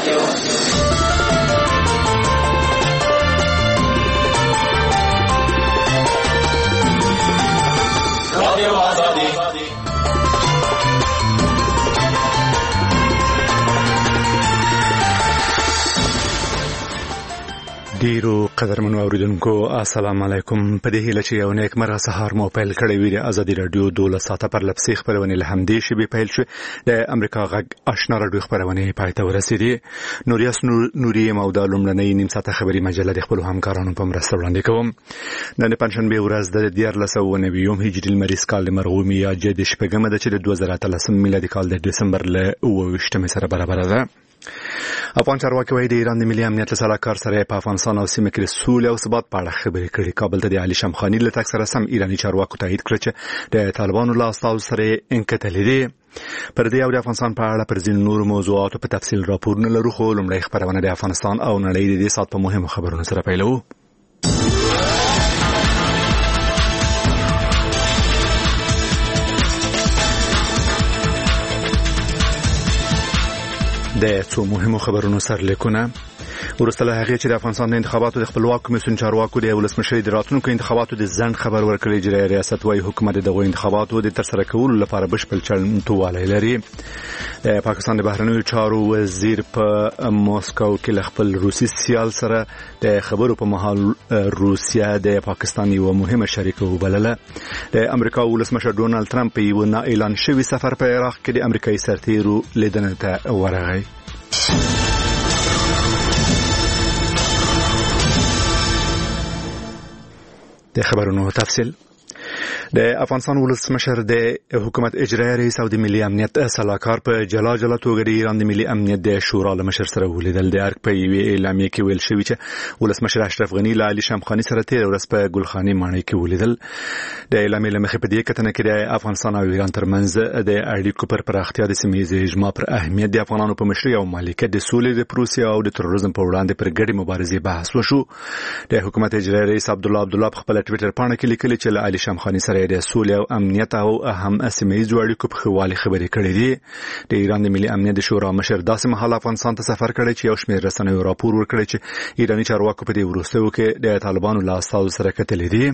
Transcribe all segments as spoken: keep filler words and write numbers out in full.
ډیرو قدرمنو اوریدونکو السلام علیکم. په دې هیله چې یو نیک مرغه سهار مو پیل کړی وي. ازادي رادیو دولس ساعته پر لپسې خبرونه له همدې شی به پیل شو. د امریکا غږ آشنا رادیو خبرونه پای ته ورسېدي. نوریاس نوري مودا لومړنۍ نیم ساعته خبري مجله د خپل همکارانو په مرسته وړاندې کوم. نن پنځشنبه ورځ د دیارلس او نوي هجري المریز کال د مرغومي یا جدي شپږمه د چې د دوه زره اتلس میلادي کال د دسمبر له اوه ویشتمې سره برابر ده. افغان چارواکي وايي د ایران د ملي امنیت سلاکار سره په افغانستان او سیمه کې سولې او ثبات په اړه خبرې کړې. کابل ته د علي شمخاني له تک سره سم ایراني چارواکو تایید کړ چې د طالبانو له استازو سره انکتلې دي. پر دې او د افغانستان په اړه پر ځینو نور موضوعاتو په تفصیل راپورونه لرو، خو لومړی خبرونه د افغانستان او نړۍ د دې سات په مهمو خبرونو سره پیلوو. د څو مهمو خبرونو سرلیکونه. ورسته له هغه چې د افغانستان د انتخاباتو د خپلواک کمیسیون چارواکو د ولسمشر د راتلونکو انتخاباتو د ځنډ خبر ورکړی. اجرایي ریاست وايي حکومت دغه انتخاباتو د ترسره کولو لپاره بشپړ چمتووالی لري. د پاکستان د بهرنیو چارو وزیر په موسکو کې له خپل روسي سیال سره د خبرو په مهال روسیا د پاکستان یو مهمه شریک وبلله. د امریکا ولسمشر ډونالد ترامپ یو نه اعلان شوی سفر په عراق کې د امریکایي سرتیرو لیدنې ته ورغی. د خبرونو تفصیل. د افغانستان ولسمشر د حکومت اجرایي رئیس او د ملي امنیت سلاکار په جلا جلا توګه د ایران د ملي امنیت د شورا له مشر سره ولیدل. د ارګ په یوې اعلامیه کې ویل شوی چې ولسمشر اشرف غنی له علي شمخاني سره تیر ورځ په ګلخاني ماڼۍ کې ولیدل. د اعلامیې له مخې په دې کتنه کې د افغانستان او ایران ترمنځ د اړیکو پر پراختیا د سیمې اجماع پر اهمیت د افغانانو په مشرۍ او مالکیت د سولې د پروسې او د تروریزم په وړاندې پر ګډې مبارزې بحث وشو. د حکومت اجرایي رئیس عبد الله عبد الله په خپل ټوئیټر پاڼه کې لیکلي چې له علي شمخاني سره د سولې او امنیت او هم سیمه‌ایزو اړیکو په خوالي خبرې کړې دي. د ایران د ملي امنیت د شورا مشر داسې مهال افغانستان ته سفر کړی چې یو شمېر رسنیو راپور ورکړی چې ایراني چارواکو په دې وروستیو کې د طالبانو له استازو سره کتلې دي.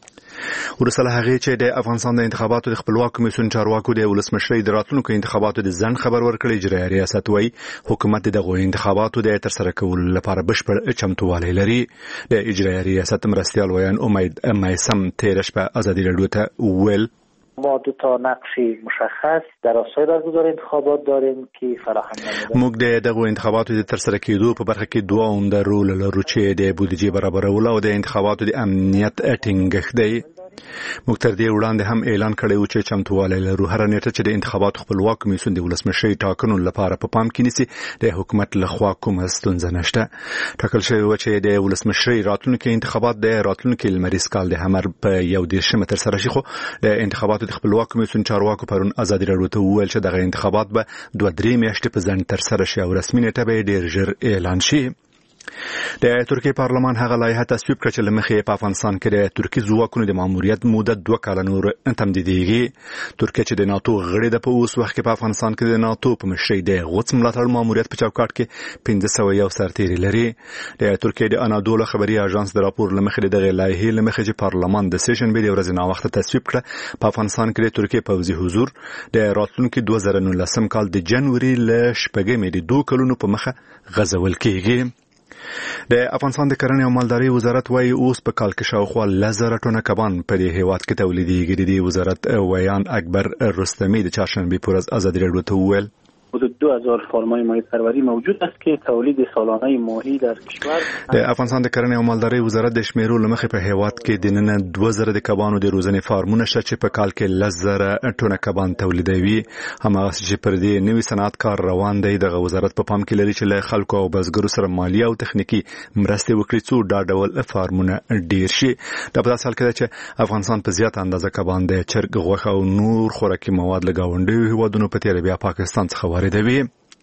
ورسته له هغه چې د افغانستان د انتخاباتو د خپلواک کمیسیون چارواکو د ولسمشر د راتلونکو انتخاباتو د ځنډ خبر ورکړی. اجرایي ریاست وايي حکومت دغه انتخاباتو د ترسره کولو لپاره بشپړ چمتووالی لري. د اجرایي ریاست مرستیال ویان امید مایسم تیرش په ازادي رادیو ته ویل ما دو تا نقش مشخص در آستانه برگزاری انتخابات داریم که فراهم نموده. موږ د دغه انتخاباتو د ترسره کېدو په برخه کې دوه عمده رول لرو چې د بودیجې برابرول او د انتخاباتو د امنیت ټینګښت دی. موږ تر دې وړاندې هم اعلان کړی و چې چمتووالی لرو هر نیټه چې د انتخاباتو خپلواک کمیسیون د ولسمشر ټاکنو لپاره په پام کې نیسي د حکومت لخوا کومه ستونزه نشته. ټاکل شوی و چې د ولسمشر راتلونکو انتخابات د راتلونکو المریز کال د همر په یو دیرشمه ترسره شي، خو د انتخاباتو د خپلواک کمیسیون چارواکو پرون ازادي رادیو ته وویل چې دغه انتخابات به دوه درې میاشتې په ځنډ ترسره شي او رسمي نیټه به ډیر ژر اعلان شي. د ترکیه پارلمان هغه لایحه تصویب کړه چې لمخې په افغانستان کې د ترکیه ځواکونو د ماموریت مدت دوه کاله نور تمدیدېږي. ترکیه چې د ناتو غړی ده په اوس وخت کې په افغانستان کې د ناتو په مشرۍ د غوڅ ملاتړ ماموریت په چوکاټ کې پنځه سوه یو سرتیري لري. د ترکیه د انادولو خبري اژانس د راپور لمخې دغه لایحه لمخې چې پارلمان د سیشن به د ورځې نا وخت تصویب کړه په افغانستان کې د ترکیه پوځي حضور د راتلونکي دوه زره نولسم کال د جنوري ل شپږمې د دوه کلونو په مخه غزول کېږي. د افغانستان د کرنې او مالدارۍ وزارت وايي اوس په کال کې شاوخوا لزر ټنه کبان په دې هیواد کې تولیدېږي. د وزارت ویان اکبر رستمی د چهارشنبه په ورځ ازادي رادیو ته وویل حدود دو هزار فارم‌های ماهی پروری موجود است که تولید سالانه ماهی در کشور. د افغانستان د کرنې او مالدارۍ وزارت د شمیرو لمخې په هیواد کې د نن دوه زره د کبانو د روزنې فارمونه شته چې په کال کې لزر ټنه کبان تولیدوي. همغه چې پر دې نوي صنعت کار روان دی. د وزارت په پام کې لري چې له خلکو او بزګرو سره مالی او تخنیکی مرستې وکړي څو دا ډول فارمونه ډیر شي. د په داسې حال کې چې افغانستان په زیات اندازه کبان د چرګ غوښه او نور خوراکي مواد له گاونډیو هیوادونو په تیر بیا پاکستان څخه دوی.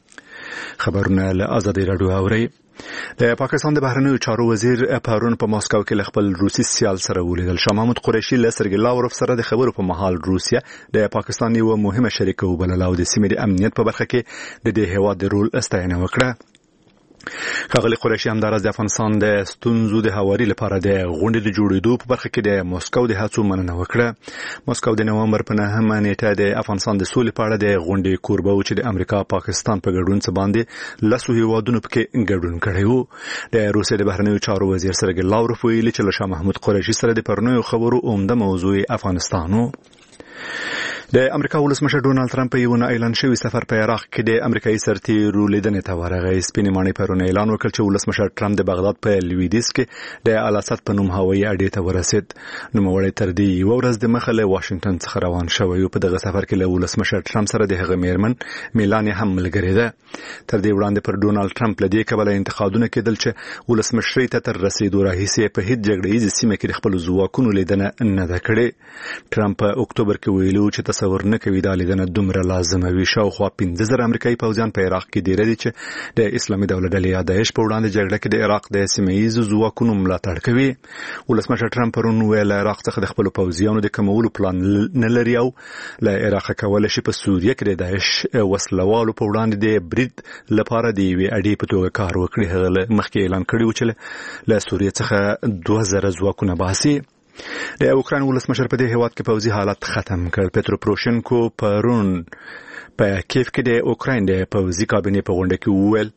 خبرونه له ازادي رادیو اوري. د پاکستان د بهرنیو چارو وزیر پرون په ماسکو کې خپل روسي سیال سره ولیدل. شاه محمود قریشي له سرګي لاوروف سره د خبرو په محل روسیا د پاکستان یو مهمه شریک وبلله او د سیمې د امنیت په برخه کې د دې هیواد د رول استاینه وکړه. ښاغلي قریشي همداراز د افغانستان د ستونزو د هواري لپاره د غونډې د جوړېدو په برخه کې د مسکو د هڅو مننه وکړه. مسکو د نومبر په نهمه نیټه د افغانستان د سولې په اړه د غونډې کوربه و چې د امریکا پاکستان په ګډون څه باندې لسو هیوادونو پکې ګډون کړی و. د روسیې د بهرنیو چارو وزیر سرګی لاوروف ویلي چې له شاه محمود قریشي سره د پرونیو خبرو عمده موضوع افغانستان و. د امریکا ولسمشر ډونالد ترامپ یو نه اعلان شوی سفر په عراق کې د امریکایي سرتیرو لیدنې ته ورغی. سپینې ماڼۍ پرون اعلان وکړ چې ولسمشر ترامپ د بغداد په لویدیځ کې د الاسد په نوم هوایي اډې ته ورسید. نوموړی تر دې یو ورځ د مخه له واشنگټن څخه روان شوی او په دغه سفر کې له ولسمشر ترامپ سره د هغه میرمن میلانیا هم ملګرې ده. تر دې وړاندې پر ډونالد ترامپ لدې کبل انتقادونه کېدل چې ولسمشر ته تر رسیدو راهیسې په هیڅ جګړه‌ییز سیمه کې خپل ځواکونو لیدنه نه ده کړې. ترامپ په اکتوبر کې ویلو چې تصور نه کوي دا لیدنه دومره لازمه وي. شاوخوا پنځه زره امریکایي پوځیان په عراق کې ډېر دي چې د اسلامي دولت ډلې یا داعش په وړاندې جګړه کې د عراق د سیمه ییزو ځواکونو ملاتړ کوي. ولسمشر ترامپ پرون ویل عراق څخه د خپل پوځیانو د کمولو پلان نه لري او له عراق کولای شي په سوریه کې د داعش وسلوالو په وړاندې د برید لپاره د یوې اډې په توګه کار وکړي. هغه مخکې اعلان کړی و چې له سوریه څخه دوه زره ځواکونه باسي. د اوکراین ولسمشر په دې هیواد کې پوځي حالت ختم کړ. پترو پروشنکو پرون په کیف کې د اوکراین د پوځي کابینې په غونډه کې وویل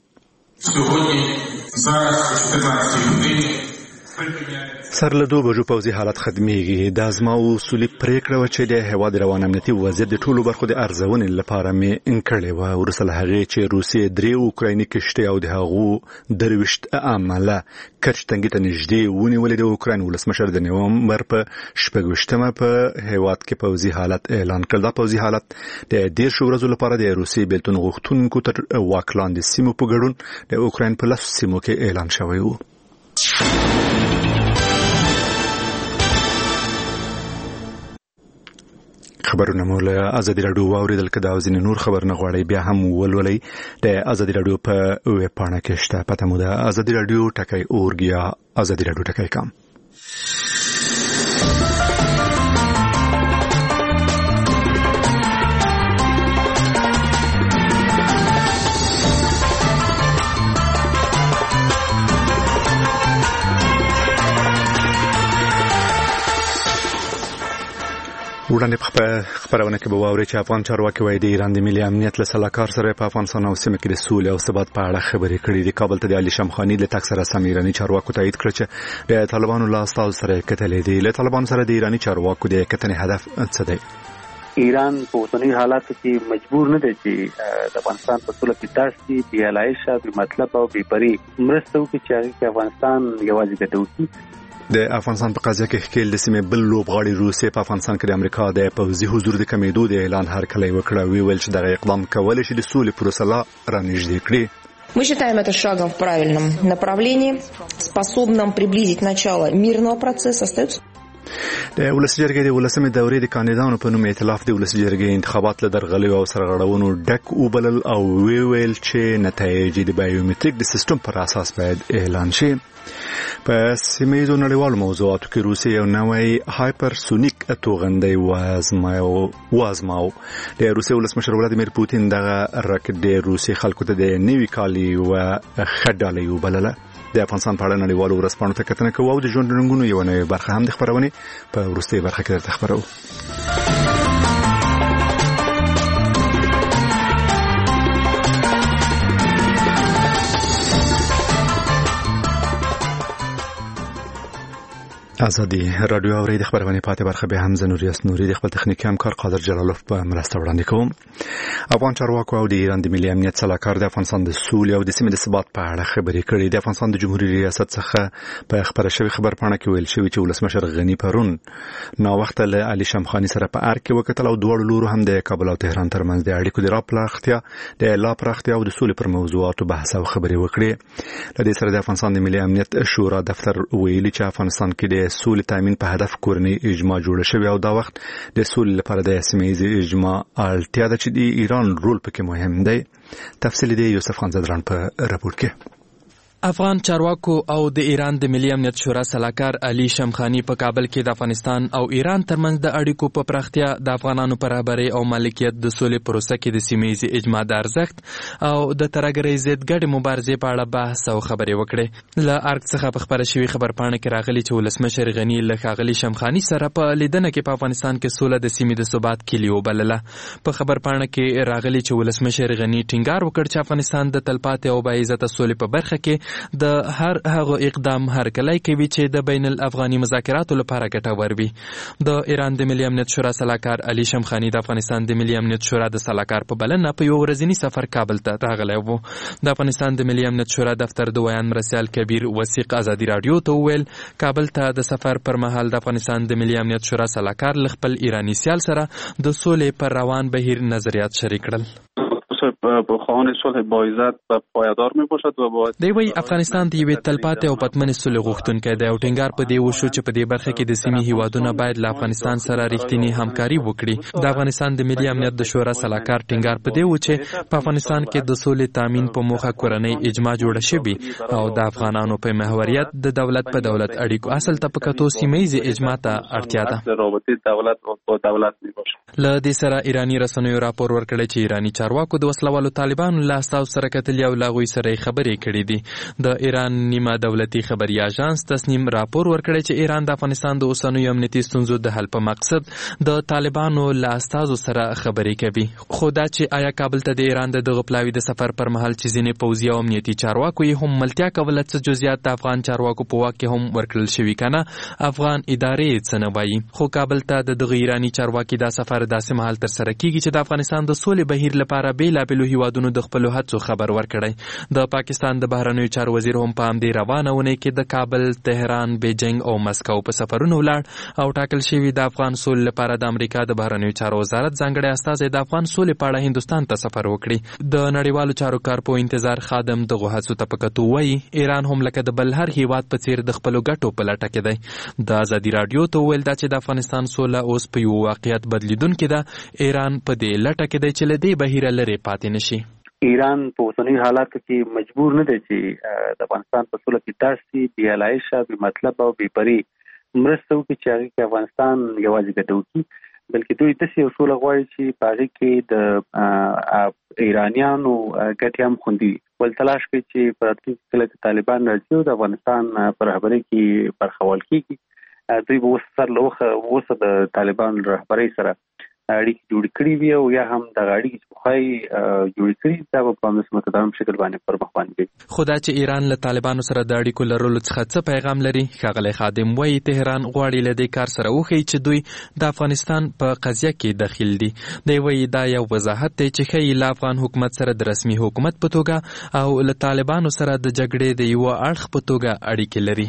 سر له دوه بجو پوځي حالت ختميږي. د ازما اصولي پریکړه و چې د هواد روان امنیتي وضعیت د ټولو برخو د ارزونې لپاره مې انکړې و. ورسره هغه چې روسیې درې اوکرایني کشتۍ او د هغو درويشت عمله کرچ تنګي ته نږدې ونیولې. د اوکراین ولسمشر د نومبر په شپږشتمه په هواد کې پوځي حالت اعلان کړ. دا پوځي حالت د ډیر شو ورځې لپاره د روسیې بیلتون غوښتونکو تر واکلاند سیمو په ګډون د اوکراین په لس سیمو کې اعلان شوی و. خبرونه مو له ازادي رادیو واوریدل. کدا ځینې نور خبرونه غواړي بیا هم ولولئ د ازادي رادیو په ویب پاڼه کې شته. پته مو ده ازادي رادیو ټکی اورګ یا ازادي رادیو ټکی کام. وړاندې په خبرونه کې به واوري چې افغان چارواکي وايي د ایران د ملي امنیت له سلاکار سره په افغانستان او سیمه کې د سولې او ثبات په اړه خبرې کړې دي. کابل ته د علي شمخاني له تک سره سم ایراني چارواکو تایید کړ چې د طالبانو له استاد سره کتلې دي. له طالبان سره د ایراني چارواکو د کتنې هدف څه دی؟ ایران په اوسنی حالاتو کې مجبور نه دی چې د افغانستان په ټوله کې تاسو دی علایشه په مطلب او به پری مرسته وکړي چې افغانستان یوازې ګټوي. د افغانستان په قضیه کې ښکیل د سیمې بل لوبغاړي روسیې په افغانستان کې د امریکا د پوځي حضور د کمیدو د اعلان هرکلی وکړ. ویل چې دغه اقدام کولای شي د سولې پروسه لا رانږدې کړي. Мы считаем это шагом в правильном направлении, способным приблизить начало мирного процесса. Остается د ولس جرګې د ولسمې دورې د کاندیدانو په نوم ائتلاف د ولس جرګې انتخابات له درغلیو او سرغړونو ډک وبلل او ویل چې نتایج د بایومټریک د سیستم پر اساس باید اعلان شي. په سیمه‌ییزو نړیوالو موضوعاتو کې روسیې یو نوی هایپرسونیک توغندی وازماو وازماو د روسیې ولسمشر ولادیمیر پوتین دغه راکټ د روسیې خلکو ته د نوي کالي و خډالې وبلله. د افغانستان په اړه نړیوالو ورځپاڼو ته کتنه کوو او د ژوند رنګونو یو نوې برخه هم د خبرونه په وروستۍ برخه کې درته خبرو. ازادي رادیو اوري د خبرونه پاتې برخه به هم زنوریاس نوري د خپل تخنیکی همکار قادر جلالوف په مرسته وړاندې کوم. افغان چارواکو او د ایران د ملي امنیت سلاکار د افغانستان د سولې او د سیمې د ثبات په اړه خبرې کړې. د افغانستان د جمهوریت ریاست څخه په خبره شوی خبر پاڼه کې ویل شوی چې ولسمشر غنی پرون نو وخت له علي شمخاني سره په ار کې وکتل او دوه لورو هم د کابل او تهران ترمنځ د اړیکو د راپلاختیا د لا پراختیا او د سولې پر موضوعاتو بحث او خبرې وکړې. لدې سره د افغانستان د ملي امنیت شورا دفتر ویلي چې افغانستان کې د سولې تامین په هدف کورنۍ اجماع جوړه شوی او دا وخت د سولې لپاره د سیمه‌ییز اجماع اړتیا ده چې د ایران رول پکې مهم دی. تفصیل دی یوسف خان زدران په راپور کې. افغان چارواکو او د ایران د ملي امنیت شورا سلاکار علي شمخانی په کابل کې د افغانستان او ایران ترمنځ د اړیکو په پراختیا د افغانانو پر برابرۍ او مالکیت د سولې پروسه کې د سیمه‌ییزې اجماع د ارزښت او د ترهګرۍ ضد ګډې مبارزې په اړه بحث او خبرې وکړې. له ارګ څخه په خپره شوې خبرپاڼه کې راغلي چې ولسمشر غني له ښاغلي شمخاني سره په لیدنه کې په افغانستان کې سوله د سیمې د ثبات کلي وبلله. په خبرپاڼه کې راغلي چې ولسمشر غني ټینګار وکړ چې افغانستان د تلپاتې او باعزته سولې په برخه کې د هر هغه اقدام هرکلی کوي چې د بین الافغاني مذاکراتو لپاره ګټور وي. د ایران د ملي امنیت شورا سلاکار علي شمخانی د افغانستان د ملي امنیت شورا د سلاکار په بلنه په یو ورځنی سفر کابل ته راغلی و. د افغانستان د ملي امنیت شورا دفتر د ویان مرسیال کبیر وثیق ازادي راډیو ته وویل کابل ته د سفر پر مهال د افغانستان د ملي امنیت شورا سلاکار له خپل ایرانی سیال سره د سولې پر روان بهیر نظریات شریک کړل. خواهان صلح با عزت و پایدار می باشد و باید دی وی افغانستان د یوې تلپاتې او پتمنې سولې غوښتونکی دی او ټینګار په دې وشو چې په دې برخه کې د سیمې هیوادونه باید له افغانستان سره رښتینی همکاري وکړي. د افغانستان د ملي امنیت د شورا سلاکار ټینګار په دې و چې په افغانستان کې د سولې تامین په موخه کورنۍ اجماع جوړه شوې او د افغانانو په محوریت د دولت په دولت اړیکو اصل ته په کتو سیمه‌ییزې اجماع ته اړتیا ده. رابطه دولت او دولت می باشد. له دې سره ایرانی رسنیو راپور ورکړی چې ایرانی چارواکو د وسلوالو طالبانو له استازو سره کتلي او له هغوی سره خبرې کړې دي. د ایران نیمه دولتي خبري اژانس تصنیم راپور ورکړی چې ایران د افغانستان د اوسنیو امنیتي ستونزو د حل په مقصد د طالبانو له استازو سره خبرې کوي. خو دا چې آیا کابل ته د ایران د دغه پلاوي د سفر پر مهال چې ځینې پوځي او امنیتي چارواکو یې هم ملتیا کوله څه جزئیات د افغان چارواکو په واک کې هم ورکړل شوي کنه افغان ادارې څه نه وایي. خو کابل ته د دغه ایرانی چارواکي دا سفر داسې مهال تر سره کیږي چې د افغانستان د سولې بهیر لپاره بېلابېلو هیوادونو د خپلو هڅو خبر ورکړی. د پاکستان د بهرنیو چارو وزیر هم په همدې روانه اونۍ کې د کابل، تهران، بیجینګ او مسکو په سفرونو ولاړ او ټاکل شوي د افغان سولې لپاره د امریکا د بهرنیو چارو وزارت ځانګړی استازی د افغان سولې په اړه هندوستان ته سفر وکړي. د نړیوالو چارو کارپو انتظار خادم دغو هڅو ته په کتو وایي ایران هم لکه د بل هر هیواد په څیر د خپلو ګټو په لټه کې دی. د ازادي راډیو ته وویل دا چې د افغانستان سوله اوس په یو واقعیت بدلیدونکې ده. ایران په دې لټه کې دی چې له دې بهیره لرې پاتې نشي. ایران په اوسنیو حالاتو کې مجبور نه دی چې د افغانستان په سوله کې داسې بې علایشه، بې مطلب او بې پرې مرسته وکړي چې هغې کې افغانستان یوازې ګټه وکړي، بلکې دوی داسې یو سوله غواړي چې په هغې کې د ایرانیانو ګټې هم خوندي وي. ول تلاش کوي چې په راتلونکي کله چې طالبان راځي او د افغانستان په رهبرۍ کې برخوال کېږي، دوی به اوس سر له اوسه د طالبان رهبرۍ سره اړیکې جوړې کړې وي او یا هم دغه اړیکې چې پخوایي جوړې کړي دا به په همداسې متداوم شکل باندې پر مخ باندې وي. خو دا چې ایران له طالبانو سره د اړیکو لرلو څخه څه پیغام لري؟ ښاغلی خادم وایي تهران غواړي له دې کار سره وښیي چې دوی د افغانستان په قضیه کې دخیل دي. دی وایي دا یو وضاحت دی چې ښایي له افغان حکومت سره د رسمي حکومت په توګه او له طالبانو سره د جګړې د یوه اړخ په توګه اړیکې لري.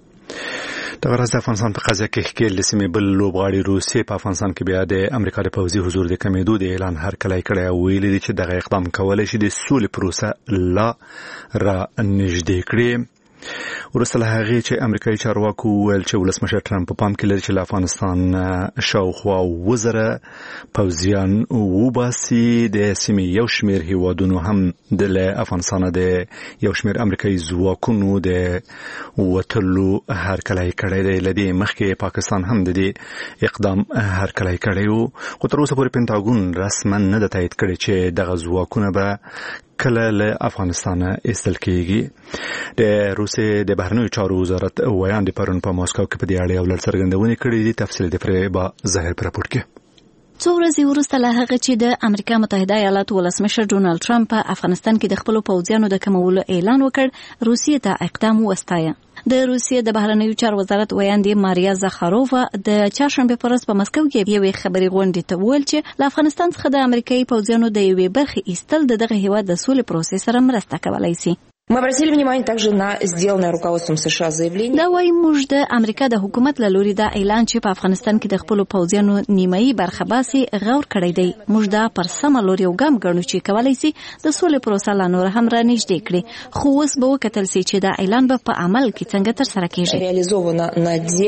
د غرض د افغانستان په قضیه کې ښکېل د سیمې بل لوبغاړي روسیې په افغانستان کې بیا د امریکا د پوځي حضور د کمېدو د اعلان هرکلی کړی او ویلي دي چې دغه اقدام کولی شي د سولې پروسه لا را نږدې کړي. وروسته له هغې چې امریکایي چارواکو وویل چې ولسمشر ټرمپ په پام کې لري چې له افغانستان شاوخوا اووه زره پوځیان وباسي، د سیمې یو شمېر هیوادونو هم د له افغانستانه د یو شمېر امریکایي ځواکونو د وتلو هرکلی کړی دی. له دې مخکې پاکستان هم د دې اقدام هرکلی کړی و، خو تر اوسه پورې پینټاګون رسما نه ده تایید کړی چې دغه ځواکونه به کله له افغانستانه ایستل کېږي. د روسیې د بهرنیو چارو وزارت ویان د پرون په ماسکو کې په دې اړه یو لړ څرګندونې کړې دي. تفصیل د فریبا ظاهر په راپور کې. څو ورځې وروسته له هغه چې د امریکا متحده ایالاتو ولسمشر ډونالد ټرمپ په افغانستان کې د خپلو پوځیانو د کمولو اعلان وکړ، روسیې ته اقدام وستایه. د روسیې د بهرنیو چارو وزارت ویاندې ماریا زاخارووا د چهارشنبې په ورځ په مسکو کې یوې خبري غونډې ته وویل چې له افغانستان څخه د امریکایي پوځیانو د یوې برخې ایستل د دغه هیواد د سولې پروسې سره مرسته کولی شي. Мы обратили внимание также на сделанное руководством США заявление. دا وايي موږ د امریکا د حکومت له لوري دا اعلان چې په افغانستان کې د خپل پوځیانو نیمایي برخه باسي غور کړی دی. موږ دا پر سم لور یو ګام ګڼو چې کولای شي د سولې پروسه لا نور هم رانږدې کړي. خو اوس به وکتل شي چې دا اعلان به په عمل کې څنګه تر سره کیږي. реализовано на деле.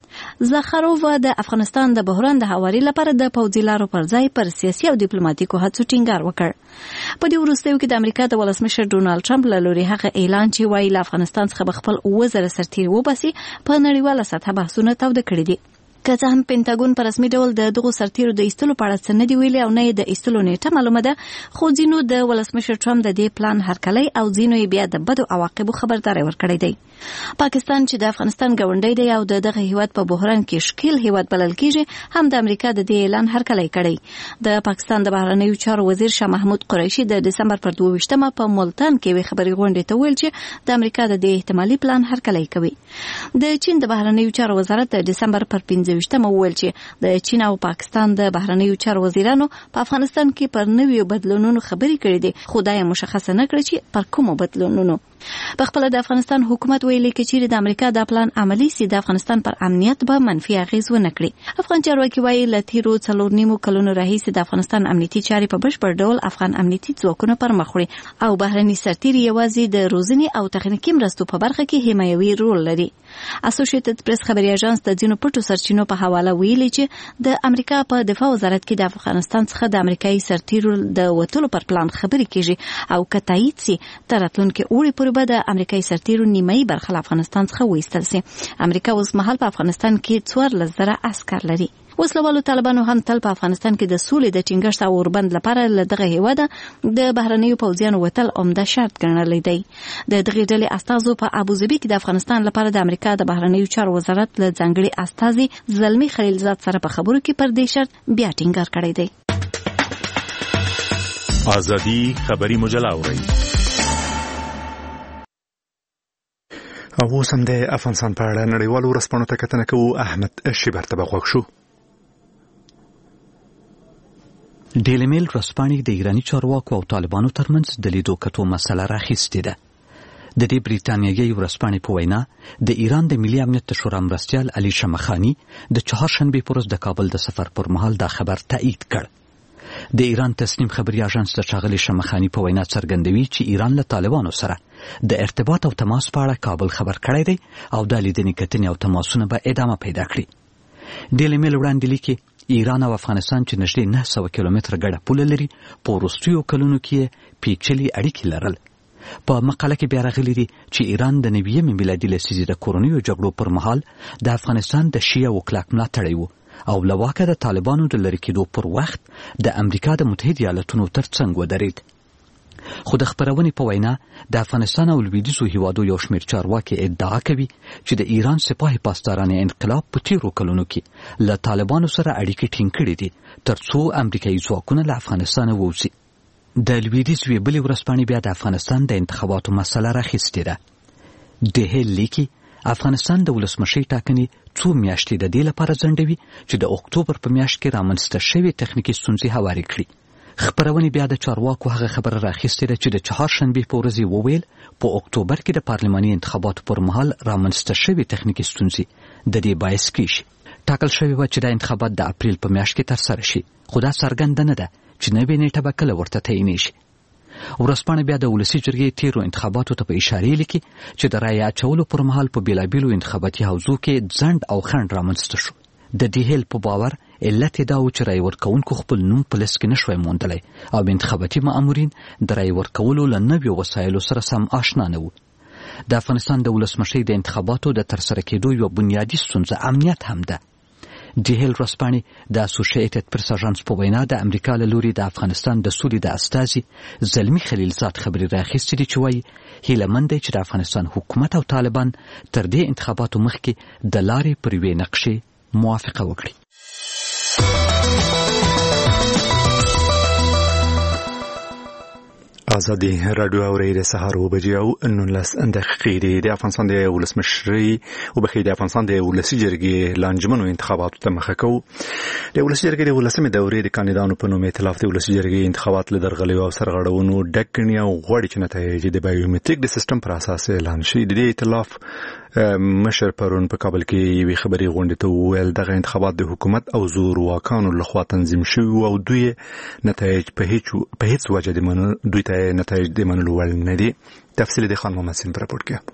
زخروف د افغانستان د بحران د هواري لپاره د پوځي لارو پر ځای پر سیاسي او ډیپلوماټیکو هڅو ټینګار وکړ. په دې وروستیو کې د امریکا د ولسمشر ډونالد ټرمپ له لوري هغه اعلان چې وایي له افغانستان څخه خپل وزر سرتیر وباسي په نړیواله سطحه بحثونه تاوده کړي دي. که څه هم پینټاګون په رسمي ډول د دغو سرتیرو د ایستلو په اړه څه نه دی ویلي او نه یې د ایستلو نیټه معلومه ده، خو ځینو د ولسمشر ټرمپ د دې پلان هرکلی او ځینو یې بیا د بدو عواقبو خبرداری ورکړی دی. پاکستان چې د افغانستان ګاونډی دی او د دغه هیواد په بحران کې ښکیل هیواد بلل کیږي، هم د امریکا د دې اعلان هرکلی کړی. د پاکستان د بهرنیو چارو وزیر شاه محمود قریشي د دسمبر پر دوه ویشتمه په ملتان کې وی خبري غونډې ته ویل چې د امریکا د دې احتمالي پلان هرکلی کوي. د چین د بهرنیو چارو وزارت د دسمبر پر پنځه ویشتمه ویل چې د چین او پاکستان د بهرنیو چارو وزیرانو په افغانستان کې پر نویو بدلونونو خبرې کړې دي، خو دا یې مشخصه نه کړې چې پر کومو بدلونونو. په خپل د افغانستان حکومت ویلي کې چې د امریکا د پلان عملی سي د افغانستان پر امنیت به منفي اغیز ونه کړي. افغان چارواکي وایي له تیرو څلور نیمو کلونو راهیسې د افغانستان امنیتي چارې په بشپړ ډول افغان امنیتي ځواکونه پر مخ وړي او بهرني سرتیري یوازې د روزنې او تخنیکي مرستو په برخه کې حمایوي رول لري. اسوسییټډ پریس خبري اژانس د ځینو پټو سرچینو په حواله ویلي چې د امریکا په دفاع وزارت کې د افغانستان څخه د امریکایي سرتیرو د وټلو پر پلان خبرې کیږي او که تایید سي تر راتلونکي اوړي پورې به د امریکایي سرتیرو نیمایي برخه له افغانستان څخه وایستل سي. امریکا اوس مهال په افغانستان کې څوارلس زره عسکر لري. وسلوالو طالبانو هم تل په افغانستان کې د سولې د ټینګښت او اوربند لپاره له دغه هیواده د بهرنیو پوځیانو وتل عمده شرط ګڼلی دی. د دغې ډلې استازو په ابوظبي کې د افغانستان لپاره د امریکا د بهرنیو چارو وزارت له ځانګړي استازي زلمي خلیلزاد سره په خبرو کې پر دې شرط بیا ټینګار کړی دی. ازادي خبري مجله اورئ. او اوس هم د افغانستان په اړه نړیوالو ورځپاڼو ته کتنه کوو. احمد شیبر ته به غوږ شو. ډیلی میل ورځپاڼې د ایراني چارواکو او طالبانو ترمنځ د لیدو کتو مسله راخیستې ده. د دې بریتانیایي ورځپاڼې په وینا د ایران د ملي امنیت شورا مرستیال علي شمخاني د چهارشنبې په ورځ د کابل د سفر پر مهال دا خبر تایید کړ. د ایران تسنیم خبري اژانس د ښاغلي شمخاني په وینا څرګندوي چې ایران له طالبانو سره د ارتباط او تماس په اړه کابل خبر کړی دی او د لیدنې کتنې او تماسونه به ادامه پیدا کړي. ډیلی میل وړاندې لیکي ایران او افغانستان چې نږدې نه سوه کیلومتره ګډه پوله لري په وروستیو کلونو کې پیچلي اړیکې لرل. په مقاله کې بیا راغلي دي چې ایران د نویمې میلادي لسیزې د کورنیو جګړو پر مهال د افغانستان د شیعه وکلاک ملاتړی و او له واکه د طالبانو د لرې کېدو پر وخت د امریکا د متحد ایالتونو تر څنګ ودرېد. خو د خبرونې په وینا د افغانستان او لویدیځو هیوادو یو شمېر چارواکي ادعا کوي چې د ایران سپاه پاسداران انقلاب په تیرو کلونو کې له طالبانو سره اړیکې ټینګ کړې دي تر څو امریکایي ځواکونه له افغانستانه ووځي. د لویدیځ یوې بلې ورځپاڼې بیا د افغانستان د انتخاباتو مسله راخیستې ده. ډهل لیکي افغانستان د ولسمشۍ ټاکنې څو میاشتې د دې لپاره ځنډوي چې د اکتوبر په میاشت کې رامنځته شوې تخنیکي ستونزې هوارې کړي. خبرونې بیا د چارواکو هغه خبره راخیستې ده چې د چهارشنبې په ورځ یې وویل په اکتوبر کې د پارلماني انتخاباتو پر مهال رامنځته شوې تخنیکي ستونزې د دې باعث کیږي. ټاکل شوې وه چې دا انتخابات د اپریل په میاشت کې ترسره شي، خو دا څرګنده نه ده چې نوې نیټه به کله ورته تعینېږي. ورځپاڼه بیا د ولسي جرګې تیرو انتخاباتو ته په اشارې لیکي چې د رایې اچولو پر مهال په بېلابېلو انتخاباتي حوزو کې ځنډ او خنډ رامنځته شو. د ډیهل په باور علت یې دا و چې رایې ورکوونکو خپل نوم په لیست کې نشوی موندلی او انتخاباتي مامورین د رایې ورکولو له نویو وسایلو سره سم آشنا نه وو. د افغانستان د ولسمشۍ د انتخاباتو د ترسره کېدو یوه بنیادي ستونزه امنیت هم ده. ډیهل ورځپاڼې د اسوسییټډ پریس اژانس په وینا د امریکا له لوري د افغانستان د سولې د استازي زلمي خلیلزاد خبري راخیستې دي چې وایي هیله مند دی چې د افغانستان حکومت او طالبان تر دې انتخاباتو مخکې د لارې پر یوې نقشې موافقه وکړي. ازادي رادیو اوري د سهار او بجې او نونلس دقیقې د افغانستان د ولسمشري او بخې د افغانستان د ولسي جرګې لانجمنو انتخاباتو ته مخه کوي. د ولسي جرګې د ولسمې دورې د کاندیدانو په نوم ائتلاف د ولسي جرګې انتخابات له درغلیو او سرغړونو ډک کړي او غواړي چې نتایج د بایومټریک د سیستم پر اساس اعلان شي. د دې ائتلاف مشر پرون په کابل کې یوې خبري غونډې ته وویل دغه انتخابات د حکومت او زور واکانو لخوا تنظیم شوي او دوی نتایج په هیڅ په هیڅ وجه د منلو دوی ته نتایج د منلو وړ نه دي. تفصیل د خان محمد سیم پر راپور کې.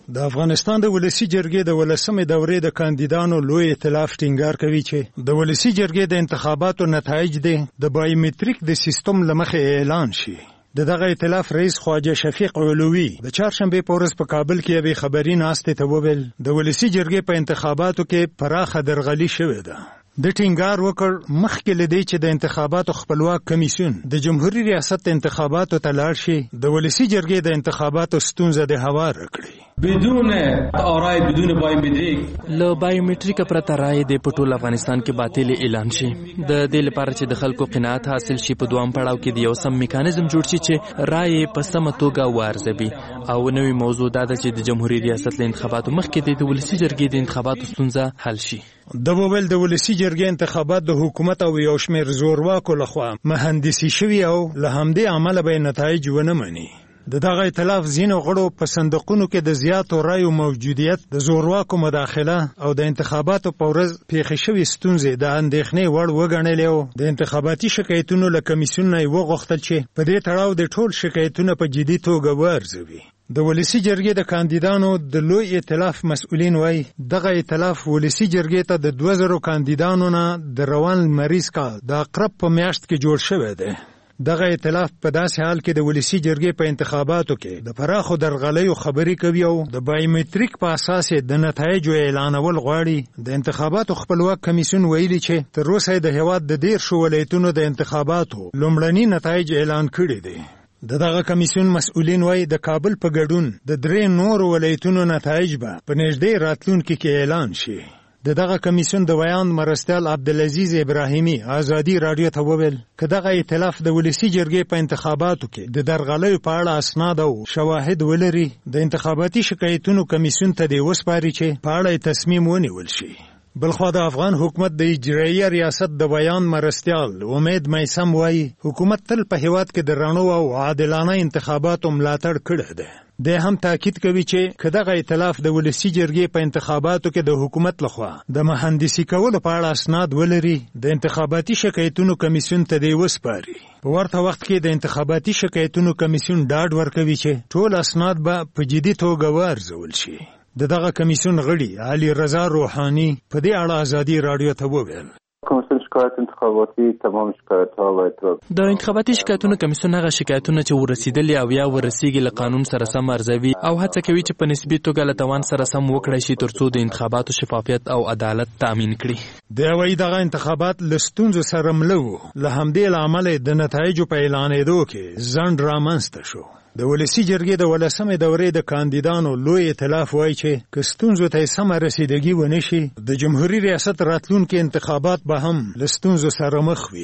د افغانستان د ولسی جرګې د ولسمې دورې د کاندیدانو لوی ائتلاف ټینګار کوي چې د ولسی جرګې د انتخاباتو نتایج د بایومټریک د سیستم لمخې اعلان شي. د دغه ائتلاف رئیس خواجه شفیق علوي د چهارشنبه په ورځ په کابل کې یوې خبري ناستې ته وویل د ولسی جرګې په انتخاباتو کې پراخه درغلي شوې ده. د ټینګار وکړ مخکې لدی چې د انتخاباتو خپلواک کمیسیون د جمهوریت ریاست انتخاباتو ته لاړ شي د ولسی جرګې د انتخاباتو ستونزه د هوار کړي. بدون آرای بدون بایومټریک له بایومټریک پرته رای د پټول افغانستان کې باطل اعلان شي. د دې لپاره چې د خلکو قناعت حاصل شي په دوام پړاو کې د یو سم میکانیزم جوړ شي چې رای په سمه توګه وارزوي. او نوې موضوع دا ده چې د جمهوریت ریاست له انتخاباتو مخکې د ولسی جرګې د انتخاباتو ستونزه حل شي. د وویل د ولسی جرګې انتخابات د حکومت او یو شمېر زورواکو لخوا مهندسي شوي او له همدې امله به نتایج ونه مني. د دغه ائتلاف ځینو غړو په صندوقونو کې د زیاتو رایو موجودیت د زورواکو مداخله او د انتخاباتو په ورځ پیښې شوې ستونزې د اندېښنې وړ وګڼلې او د انتخاباتي شکایتونو له کمیسیون نه یې وغوښتل چې په دې تړاو د ټول شکایتونه په جدي توګه وارزوي. د ولسی جرګې د کاندیدانو د لوی ائتلاف مسؤلین وایي دغه ائتلاف ولسی جرګې ته د دوه زرو کاندیدانو نه د روان لمریز کال د اقرب په میاشت کې جوړ شوی دی. دغه ائتلاف په داسې حال کې د ولسی جرګې په انتخاباتو کې د پراخو درغلیو خبرې کوي او د بایومټریک په اساس د نتایجو اعلانول غواړي. د انتخاباتو خپلواک کمیسیون ویلي چې تر اوسه د هیواد د دیرشو ولایتونو د انتخاباتو لومړني نتایج اعلان کړي دي. د دغه کمیسیون مسؤلین وایي د کابل په ګډون د درې نورو ولایتونو نتایج به په نږدې راتلونکي کې اعلان شي. د دغه کمیسیون د ویاند مرستیال عبدالعزیز ابراهیمی ازادي رادیو ته وویل که دغه ائتلاف د ولسی جرګې په انتخاباتو کې د درغلیو په اړه اسناد او شواهد ولري د انتخاباتي شکایتونو کمیسیون ته دی وسپاري چې په اړه تصمیم ونیول شي. بلخوا د افغان حکومت د اجراییه ریاست د بیان مرستیال امید میسم وایي حکومت تل په هیواد کې د رڼو او عادلانه انتخاباتو ملاتړ کړی دی. د هم تاکید کوي چې که دغه ائتلاف د ولسی جرګې په انتخاباتو کې د حکومت لخوا د مهندسي کولو په اړه اسناد ولري د انتخاباتي شکایتونو کمیسیون ته دی وسپاري. په ورته وخت کې د انتخاباتي شکایتونو کمیسیون ډاډ ورکوي چې ټول اسناد به په جدي توګه وارزول شي. د دغه کمیسیون غړي علي رضا روحاني په دې اړه ازادي رادیو ته وویل کمیسیون شکایت انتخاباتي تمام شکایت‌ها و اعتراض د انتخاباتي شکایتونو کمیسیون هغه شکایتونه چې ورسیدلي او یا ورسیږي له قانون سره سم ارزوي او هڅه کوي چې په نسبي توګه له توان سره سم وکړي شي ترڅو د انتخاباتو شفافیت او عدالت تامین کړي. د وایي دغه انتخابات له ستونزو سره مله وو له همدې له امله د نتایجو په اعلانېدو کې ځنډ رامنځته شو. د ولسی جرګې د ولسمې دورې د کاندیدانو لوی ائتلاف وایي چې که ستونزو ته سمه رسیدګي ونه شي د جمهوریت ریاست راتلونکي انتخابات به هم له ستونزو سره مخ وي.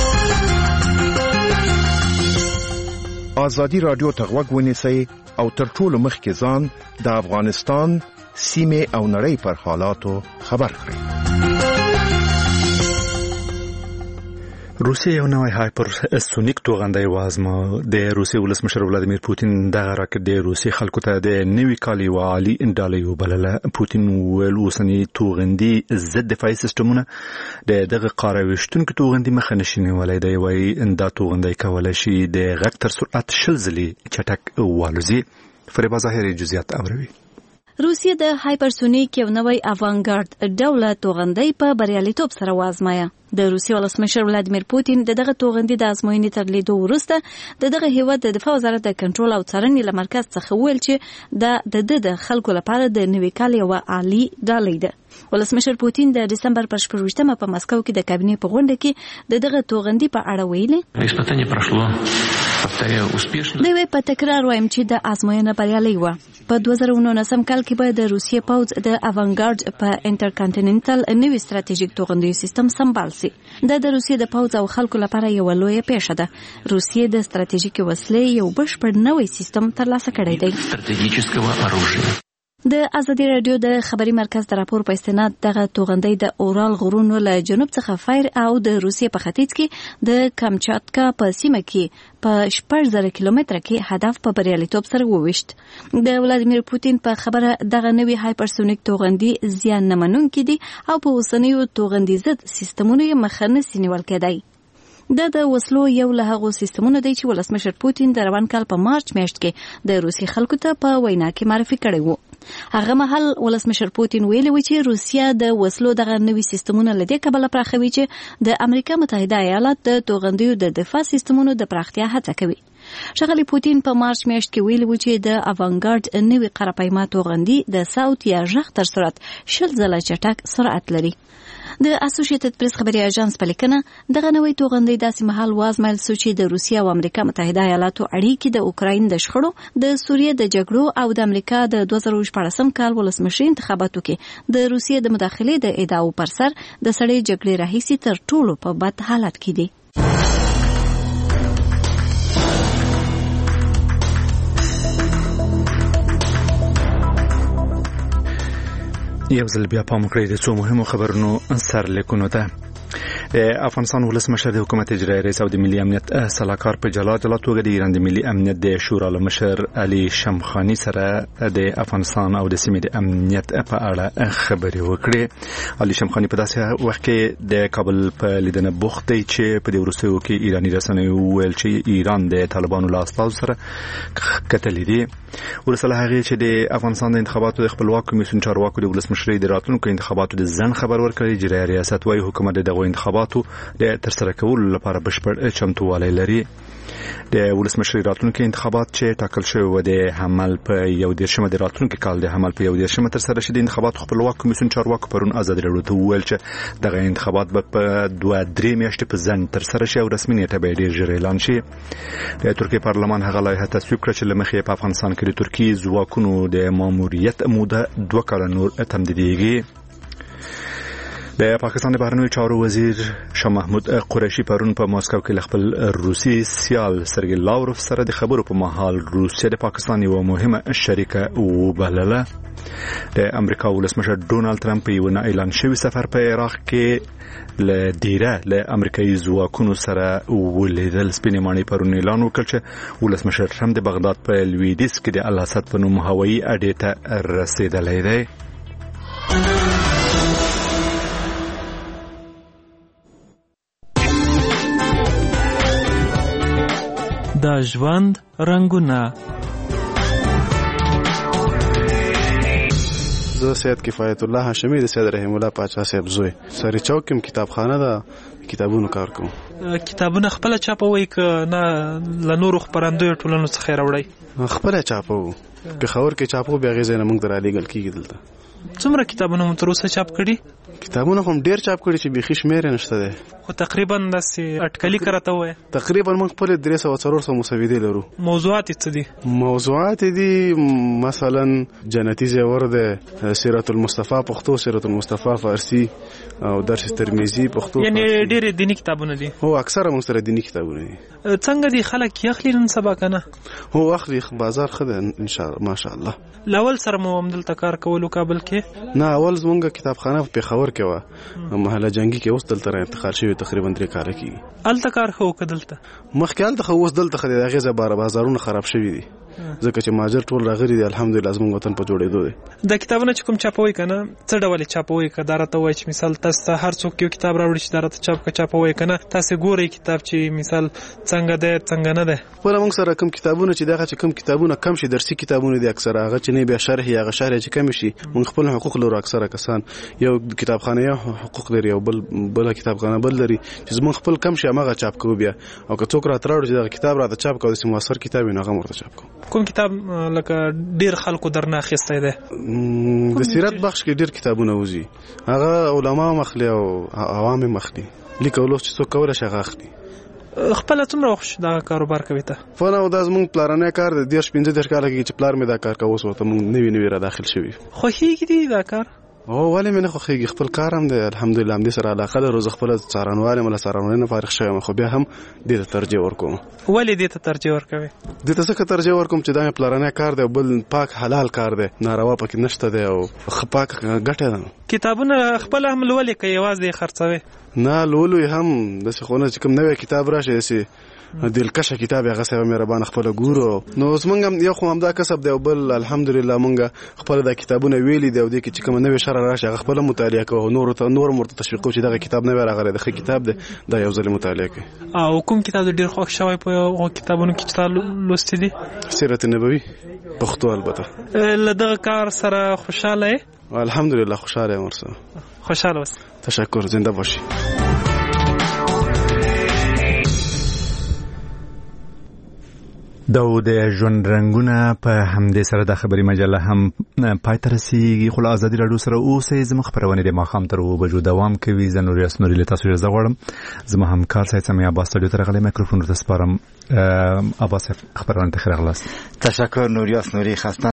ازادي رادیو ته غوږ ونیسئ او تر ټولو مخکې ځان د افغانستان سیمې او نړۍ پر حالاتو خبر کړئ. روسیه یو نوی هایپرسونیک توغندی وازمه. د روسیې ولسمشر ولادیمیر پوتین دغه راکټ د روسیې خلکو ته د نوي کال یوه عالي ډالۍ وبلله. پوتین وویل اوسني توغندي ضد دفاعي سیسټمونه د دغه قاره ویشتونکو توغندي مخه نشي نیولی دی. وایي دا توغندی کولی شي د غږ تر سرعت شل ځلې چټک والوزي. فریبا ظاهري جزئیات اوروي. روسیه د هایپرسونیک یو نوی اوانګارد ډوله توغندی په بریالیتوب سره وازمایه. د روسیې ولسمشر ولادیمیر پوتین د دغه توغندي د ازموینې تر لیدو وروسته د دغه هیواد د دفاع وزارت د کنټرول او څارنې له مرکز څخه ویل چې دا د د خلکو لپاره د نوي کال یوه عالي ډالۍ ده. ولسمشر پوتین د دسمبر پر شپږویشتمه په مسکو کې د کابینې په غونډه کې د دغه توغندي په اړه ویلي. دوی په تکرار وایم چې د ازموینه بریالۍ وه. په دوه زره نولسم کال کې به د روسیې پوځ د اوانګارد په انټرکانټیننټل نوي ستراتیژیک توغندیو سیستم سمبال سي. دا د روسیې د پوځ او خلکو لپاره یو لویه پیښه ده. روسیې د ستراتیژیکي وسلې یو بشپړ نوی سیستم ترلاسه کړی دی. د ازادي رادیو د خبري مرکز د راپور په استناد دغه توغندی د اورال غرونو له جنوب څخه فایر او د روسیې په ختیځ کې د کامچاتکا په سیمه کې په شپږ زره کیلومتره کې هدف په بریالیتوب سره وویشت. د ولادیمیر پوتین په خبره دغه نوي هایپرسونیک توغندي زیان نه منونکي دي او په اوسنیو توغندي ضد سیستمونو یې مخه نسي نیول کېدی. دا د وسلو یو له هغو سیستمونو دی چې ولسمشر پوتین د روان کال په مارچ میاشت کې د روسي خلکو ته په وینا کې معرفي کړی وو. هغه مهال ولسمشر پوتین ویلي و چې روسیا د وسلو دغه نوي سیستمونه له دې کبله پراخوي چې د امریکا متحده ایالات د توغندیو د دفاع سیستمونو د پراختیا هڅه کوي. ښاغلي پوتین په مارچ میاشت کې ویلي و چې د اوانګارد نوي قرهپیما توغندي د صوت یا غږ تر سرعت شل ځله چټک سرعت لري. د اسوسییټډ پریس خبري اژانس په لیکنه دغه نوې توغندي داسې مهال وازمایل شو چې د روسیا او امریکا متحده ایالاتو اړیکې د اوکراین د شخړو، د سوریې د جګړو او د امریکا د دوه زره شپاړسم کال ولسمشري انتخاباتو کې د روسیې د مداخلې د ادعاو پر سر د سړې جګړې راهیسې تر ټولو په بد حالت کې دي. یو ځل بیا پام وکړئ د څو مهمو خبرونو سرلیکونو ته. د افغانستان ولسمشر د حکومت اجرایي رئیس او د ملي امنیت سلاکار په جلا جلا توګه د ایران د ملي امنیت د شورا له مشر علي شمخاني سره د افغانستان او د سیمې د امنیت په اړه خبرې وکړې. علي شمخاني په داسې وخت کې د کابل په لیدنه بوخت دی چې په دې وروستیو کې ایراني رسنیو وویل چې ایران د طالبانو له استازو سره کتلې دي. وروسته له هغې چې د افغانستان د انتخاباتو د خپلواک کمیسیون چارواکو د ولسمشرۍ د راتلونکو انتخاباتو د ځنډ خبر ورکړی. اجرایي ریاست وايي حکومت د دغو انتخاباتو د ترسره کولو لپاره بشپړ چمتووالی لري. د ولسمشرۍ راتلونکي انتخابات چې ټاکل شوی و د حمل په یو دېرشمه د راتلونکي کال د حمل په یو دېرشمه ترسره شي. د انتخاباتو خپلواک کمیسیون چارواکو پرون ازادي راډیو ته وویل چې دغه انتخابات به په دوه درې میاشتې په ځنډ ترسره شي او رسمي نیټه به ډېر ژر اعلان شي. د ترکیې پارلمان هغه لایحه تصویب کړه چې له مخې په افغانستان کې د ترکیې ځواکونو د ماموریت موده دوه کاله نور تمدیدېږي. د پاکستان د بهرنیو چارو وزیر شاه محمود قریشي پرون په ماسکو کې خپل روسي سیال سرګي لاوروف سره د خبرو په مهال روسیا د پاکستان یو مهمه شریکه وبلله. د امریکا ولسمشر ډونالد ترامپ یو نه اعلان شوی سفر په عراق کې ل ډیره ل امریکایي ځواکونو سره ولیدل. سپینې ماڼۍ پرون اعلان وکړ چې ولسمشر ترامپ د بغداد په لویدیځ کې د الاسد په نوم هوایي اډې ته رسیدلی دی. د ژوند رنگونه. زه سید کفایت الله هاشمی د سید رحیم الله پاچا صاحب زوی. سری چوک کې کتابخانه ده، کتابونو کار کوم. کتابونه خپل چاپوي ک نه ل نورو خبرندوی ټولنو څخه راوړی؟ خپل چاپو. په خبر کې چاپو بیا غزه نه موږ درالېګل کیږي دلته. څومره کتابونه مو تر اوسه چاپ کړي؟ کتابونه هم ډیر چاپ کړي چې بيخي شمیر نشته ده. خو تقریبا داسې اټکلي کرته وای. تقریبا موږ په درې سوه څلور سوه مسودې لرو. موضوعات څه دي؟ موضوعات دي مثلا جنتی زیور ده، سیرت المصطفی پښتو، سیرت المصطفی فارسی او درس ترمذی پښتو. یعنی ډیر دینی کتابونه دي. هو اکثره موږ سره دینی کتابونه دي. څنګه دي خلک یخلی نن سبا کنه؟ هو اخلي بازار خده ان شاء الله ماشاءالله. لاول سره مو هم دلته کار کولو کابل کې؟ نه اول زمونږ کتابخانه په پېښور کې و، محله جنگي کې اوس دلته را انتقال شوی تقریبا درې کاله کېږي. هلته کار خو کدلته مخکې هلته خو اوس دلته خو د هغې ځای باره بازارونه خراب شوي دي ځکه چې مهاجر ټول راغلي دي. الحمدلله زموږ وطن په جوړېدو دی. دا کتابونه چې کوم چاپوي که نه څه ډول یې چاپوي؟ که دا راته وایي چې مثال تاسو ته هر څوک یو کتاب راوړي چې دا راته چاپ که چاپوي که نه تاسې ګورئ کتاب چې مثال څنګه دی څنګه نه دی. خپله موږ سره کوم کتابونه چې دغه چې کوم کتابونه کم شي درسي کتابونه دي اکثره هغه چې نه بیا شرح یې هغه شرح چې کم شي موږ خپل حقوق لرو. اکثره کسان یو کتابخانه یا حقوق لري او بل بل کتابخانه بل لري چې زموږ خپل کم شي هغه چاپ کوو بیا. او که څوک راته راوړي چې دغه کتاب راته چاپ کوو داسې مؤثر کتاب وي نو هغه ورته چاپ کوو. کوم کتاب لکه ډیر خلکو درنه اخیستی دی؟ د سیرت بخش کې ډیر کتابونه وځي، هغه علما مخلي او عوام مخلي لیکلو چې څوک کولی شي هغه اخلي. خپله څومره وخت دا کاروبار کوي ته؟ فنه او دا زموږ پلارنی کار دی. دېرش پنځه دېرش کاله کېږي چې پلار مې دا کار کوه. اوس ورته موږ نوي نوي را داخل شوي. خوښېږي دي دا کار؟ او ولې مې نه خوښېږي، خپل کار هم دی الحمدلله. همدې سره علاقه لرو. زه خپله څارنوال یم، له څارنوالۍ نه فارغ شوی یم، خو بیا هم دې ته ترجیح ورکوم. ولې دې ته ترجیح ورکوې؟ دې ته ځکه ترجیح ورکوم چې دا مې پلارنی کار دی او بل پاک حلال کار دی، ناروا پکې نشته دی او ښه پاکه ګټه ده. کتابونه خپله هم لولې که یوازې یې خرڅوې؟ نه لولو یې هم داسې خو نه چې کوم نوی کتاب راشي داسې دلکشه کتاب هغه سره مهربانه خپل ګورو. نو زمونږ هم یو خو همدا کسب دی او بل الحمدلله مونږ خپل د کتابونه ویلي دی او دې کې چې کوم نوې شرح راشي هغه خپل مطالعه کوو. نور ته نور مرته تشویق کوو چې دغه کتاب نوی راغلی دی، ښه کتاب دی، دا یو ځل مطالعه کوي. او کوم کتاب ډېر خوښ شوی په هغو کتابونو کې چې تا لوستی دي؟ سیرت نبوي. پښتو البته. له دغه کار سره خوشاله یې؟ الحمدلله خوشاله یم ورسره. خوشاله اوسئ. تشکر. زنده باشی. دا د ژوند رنگونه په همدې سره د خبري مجله هم پای ته رسیږي. خو له ازادي راډیو سره اوسئ. زموږ خپرونه د ماښام تر اوه بجو دوام کوي. زه نور یاس نوري له تاسو اجازه غواړم. زما همکار سید سمیع عباس سټوډیو ته راغلی، میکروفون ورته سپارم. عباس خبرونه ته ښه راغلاست. تشکر نور یاس نوري. خسته